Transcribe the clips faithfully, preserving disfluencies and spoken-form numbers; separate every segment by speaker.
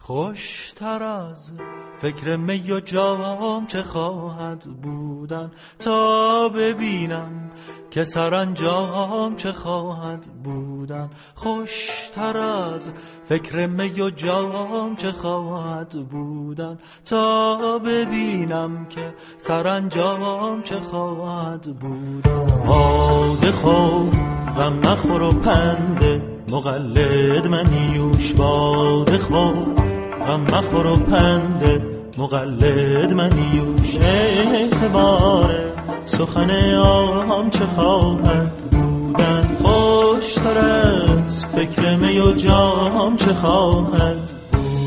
Speaker 1: خوشتر از فکر می و جام چه خواهد بودن تا ببینم که سرانجام چه خواهد بودن. خوشتر از فکر می و جام چه خواهد بودن تا ببینم که سرانجام چه خواهد بودن. باده خور غم نخور و پنده مقلد منیوش، باده خور غم مخور و پنده مقلد منیوش. اعتبار سخن عام چه خواهد بودن خوشتر از فکر می و جام چه خواهد بودن.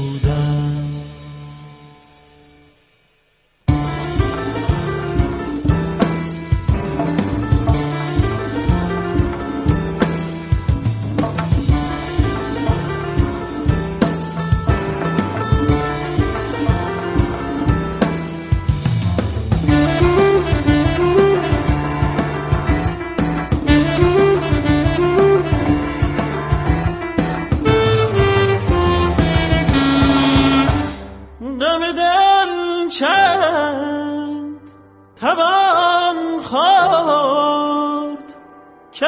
Speaker 1: توان خورد که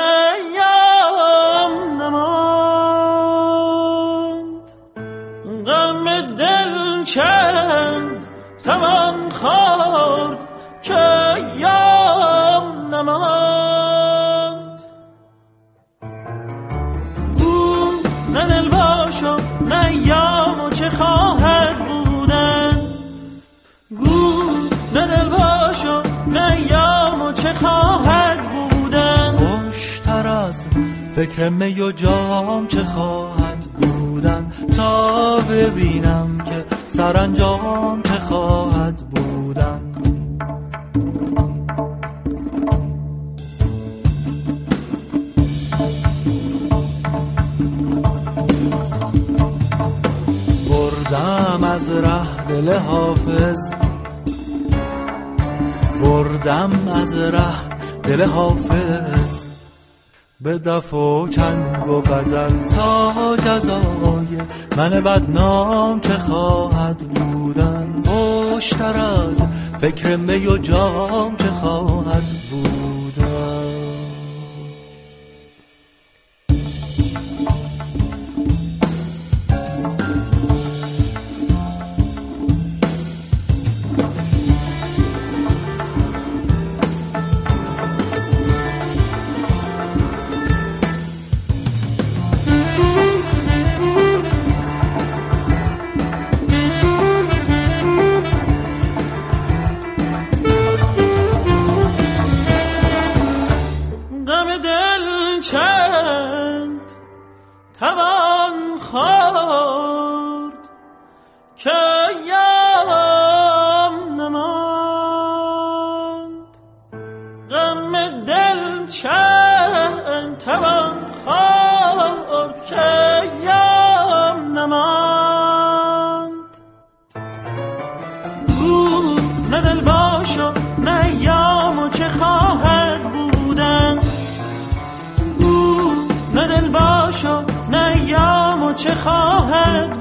Speaker 1: یام نماند، غم دل چند توان خورد که یام نماند. او نه دل باشو نه یام و چه خواهد بودن، گو نه دل باشو نه یام و چه خواهد بودن. خوشتر از فکر می و جام چه خواهد بودن تا ببینم که سرانجام چه خواهد بودن. بردم از ره دل حافظ، بردم از ره دل حافظ به دف و چنگ و غزل تا جزای من بدنام چه خواهد بودن. خوشتر از فکر می و جام چه خواهد بودن. توان خورد که یام نماند، غم دل چند توان خورد که یام نماند. او نه دل باشو نه یام و چه خواهد بودن، او نه دل باشو نه یام و چه خواهد